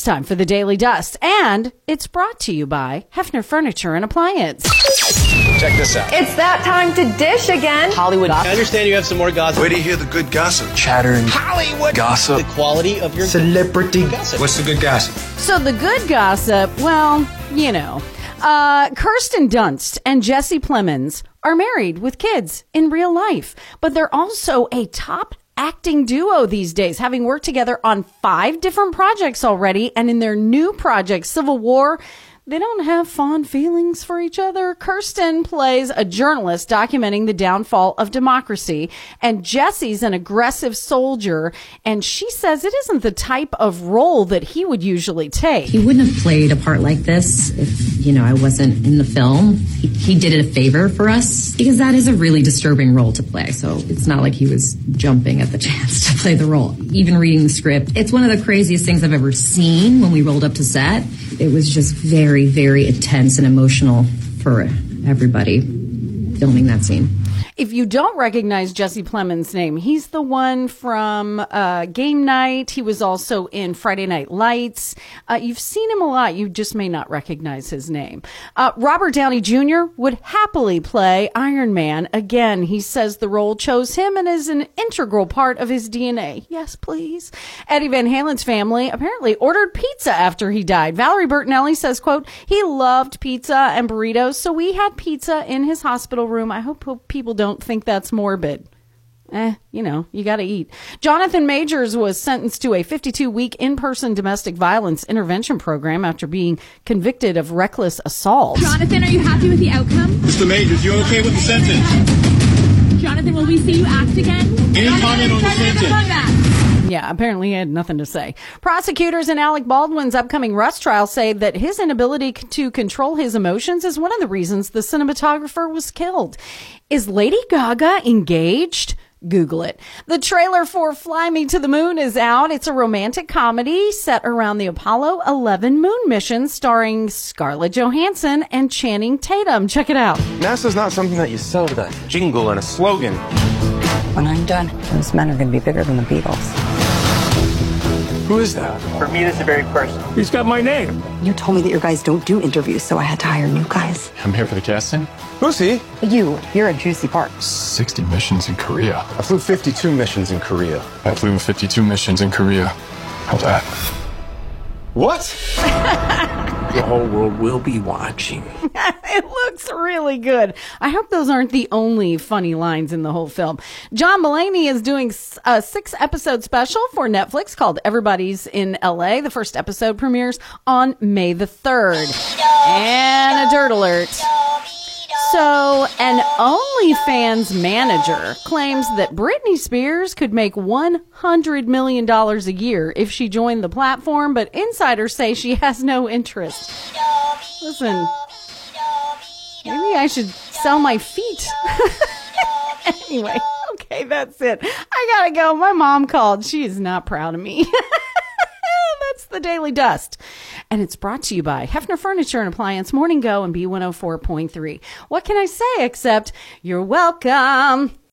It's time for the Daily Dust, and it's brought to you by Hefner Furniture and Appliance. Check this out. It's that time to dish again. Hollywood. I understand you have some more gossip. Where do you hear the good gossip? Chatter and Hollywood gossip. The quality of your celebrity gossip. What's the good gossip? So the good gossip, well, you know, Kirsten Dunst and Jesse Plemons are married with kids in real life, but they're also a top acting duo these days, having worked together on 5 different projects already. And in their new project, Civil War, they don't have fond feelings for each other. Kirsten plays a journalist documenting the downfall of democracy, and Jesse's an aggressive soldier, and she says it isn't the type of role that he would usually take. He wouldn't have played a part like this if, I wasn't in the film. He did it a favor for us because that is a really disturbing role to play. So it's not like he was jumping at the chance to play the role. Even reading the script, it's one of the craziest things I've ever seen when we rolled up to set. It was just very, very intense and emotional for everybody filming that scene. If you don't recognize Jesse Plemons' name, he's the one from Game Night. He was also in Friday Night Lights. You've seen him a lot. You just may not recognize his name. Robert Downey Jr. would happily play Iron Man. Again, he says the role chose him and is an integral part of his DNA. Yes, please. Eddie Van Halen's family apparently ordered pizza after he died. Valerie Bertinelli says, quote, he loved pizza and burritos, so we had pizza in his hospital room. I hope people don't think that's morbid. You gotta eat. Jonathan Majors was sentenced to a 52-week in-person domestic violence intervention program after being convicted of reckless assault. Jonathan, are you happy with the outcome? Mr. Majors, you okay with the sentence? Jonathan, will we see you act again? Any comment on the sentence? Yeah, apparently he had nothing to say. Prosecutors in Alec Baldwin's upcoming Rust trial say that his inability to control his emotions is one of the reasons the cinematographer was killed. Is Lady Gaga engaged? Google it. The trailer for Fly Me to the Moon is out. It's a romantic comedy set around the Apollo 11 moon mission starring Scarlett Johansson and Channing Tatum. Check it out. NASA's not something that you sell with a jingle and a slogan. When I'm done, those men are going to be bigger than the Beatles. Who is that? For me, this is very personal. He's got my name. You told me that your guys don't do interviews, so I had to hire new guys. I'm here for the casting. Who's he? You're a juicy part. 60 missions in Korea. I flew 52 missions in Korea. I flew 52 missions in Korea. How's that? What? The whole world will be watching. It looks really good. I hope those aren't the only funny lines in the whole film. John Mulaney is doing a 6-episode special for Netflix called Everybody's in LA. The first episode premieres on May the 3rd. And a dirt alert. So, an OnlyFans manager claims that Britney Spears could make $100 million a year if she joined the platform, but insiders say she has no interest. Listen, maybe I should sell my feet. Anyway, okay, that's it. I gotta go. My mom called. She is not proud of me. That's the Daily Dust. And it's brought to you by Hefner Furniture and Appliance, Morning Go, and B104.3. What can I say except you're welcome?